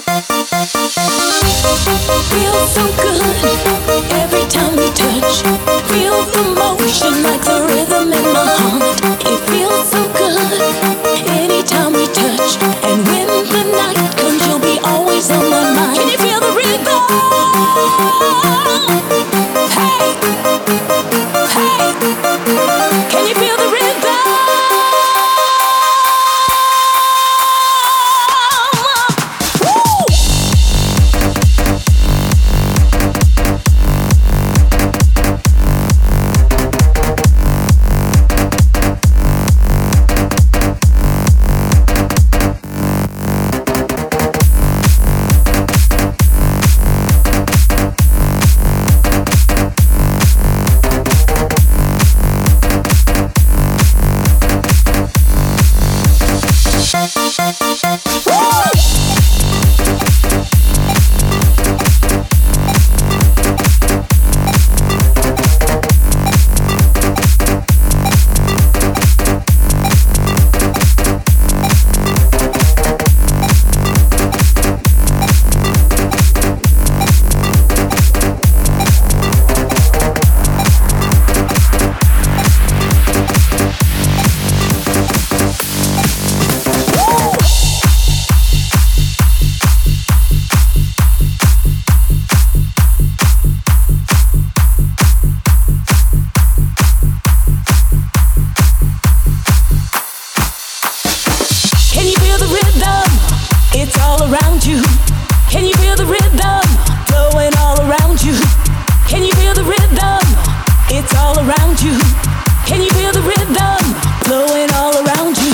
Feels so good every time we touch. Feel the motion like the rhythm in my heart. It feels so good anytime we touch. And when the night comes, you'll be always on my mind. Can you feel the rhythm? Hey, hey, can you feel the rhythm? It's all around you. Can you feel the rhythm flowing all around you? Can you feel the rhythm? It's all around you. Can you feel the rhythm flowing all around you?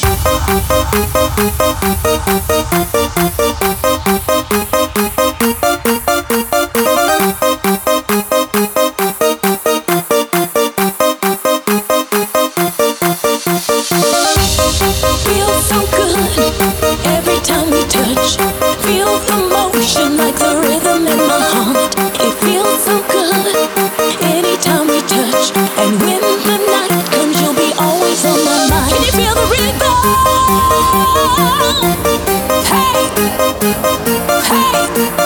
Feels so good every time we touch. Feel the motion like the rhythm in my heart. It feels so good anytime we touch. And when the night comes, you'll be always on my mind. Can you feel the rhythm? Hey, hey.